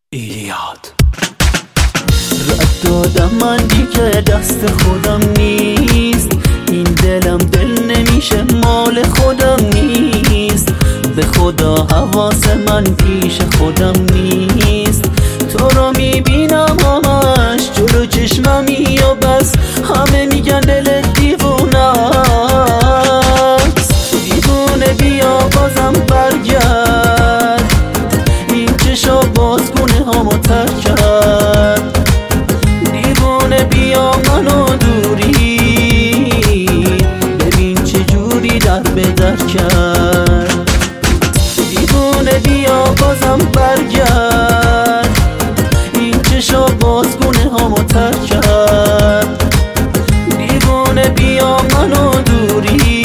ایلیاد. رد دادم من دیگه دست خودم نیست، این دلم دل نمیشه مال خودم نیست، به خدا حواس من پیش خودم نیست. تو رو میبینم همش جلو چشممی و بس همه میگن دلت دیوونه است. دیوونه بیا بازم برگرد، این چشا بازگونه همو تر کرد. دیوونه بیا منو دوری، ببین چه جوری در به در کرد. دیوونه بیا بازم برگرد، این چشا بازگونه همو تر کرد. دیوونه بیا منو دوری،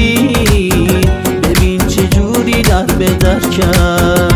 ببین چه جوری در به در کرد.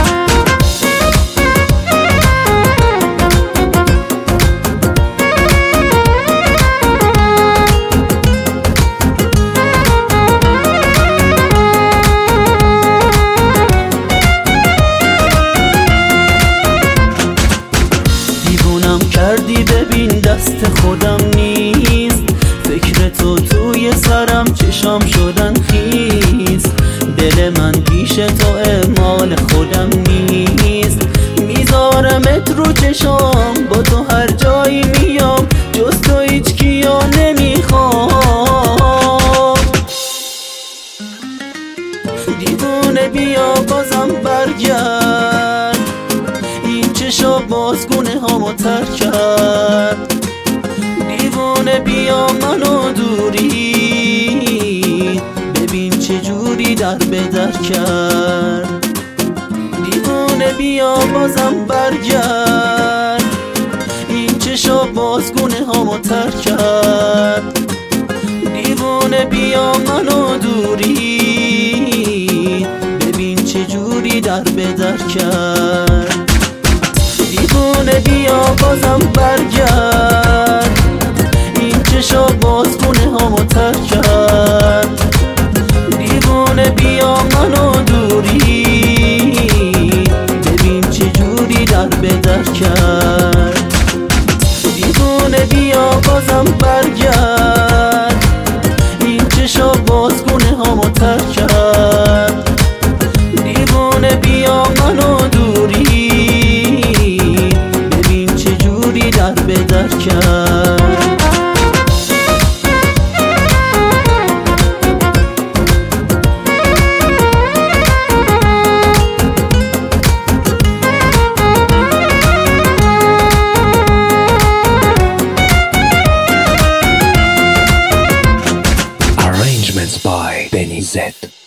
کردی ببین دست خودم نیست، فکر تو توی سرم چشام شدن خیز. دل من پیش تو مال خودم نیست، میذارمت رو چشام با تو هر جایی میام، جز تو هیچ کیا نمیخوام. دیوونه بیا بازم برگرد، این چشا بازگونه همو تر کرد. دیوونه بیا منو دوری، ببین چه جوری در به در کرد. دیوونه بیا بازم برگرد، این چشا بازگونه همو تر کرد. دیوونه بیا منو دوری، ببین چه جوری در به در کرد. دیوونه بیا بازم برگرد، این چشا بازگونه همو تر کرد. دیوونه بیا منو دوری، ببین چه جوری در به در کرد. دیوونه بیا بازم برگرد، این چشا بازگونه همو تر کرد. دیوونه بیا منو دوری، در به در کرد. Arrangements by Benny Z.